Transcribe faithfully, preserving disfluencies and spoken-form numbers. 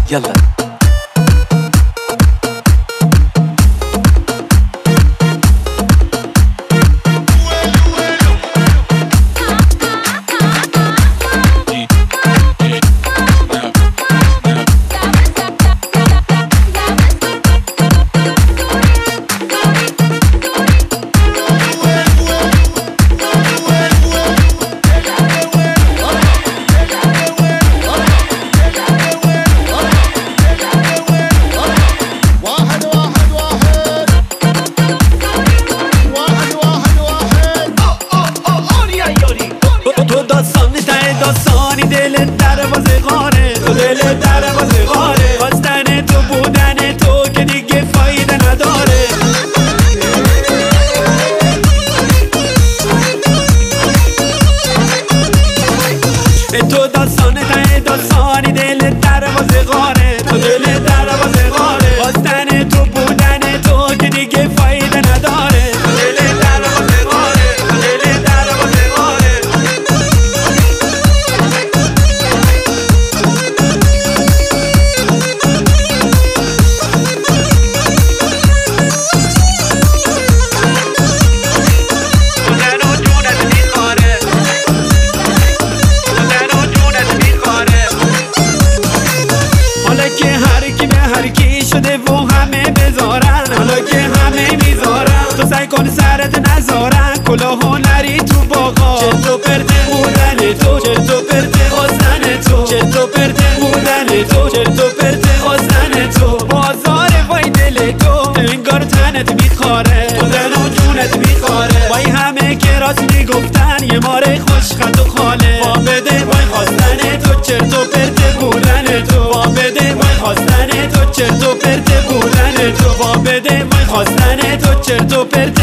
يلا داستانی دل دروازه غاره تو دل دروازه غاره خواستن تو بودن تو که دیگه فایده نداره تو داستان ته داستانی دل دروازه غاره تو دل دروازه غاره خواستن تو بودن تو که دیگه فایده نداره تو دل دروازه غاره تو دل دروازه غاره که هر کی به هر کی شده و همه بذارن حالا که همه میذارن تو سعی کن سرت نذارن کلاه نری تو باغا چه تو پرته بودن تو چه تو پرته خواستن تو چه تو پرته بودن تو چه تو پرته خواستن تو بازار وای دل تو انگار تنت میخواره خودن و جونت میخواره وای همه که راست میگفتن یه ماره خوش خط و خاله با بده وای خواستن تو چه تو پرته بودن تو با بده خواستن تو چرت و پرت بودن تو با بده وای خواستن تو چرت و پرت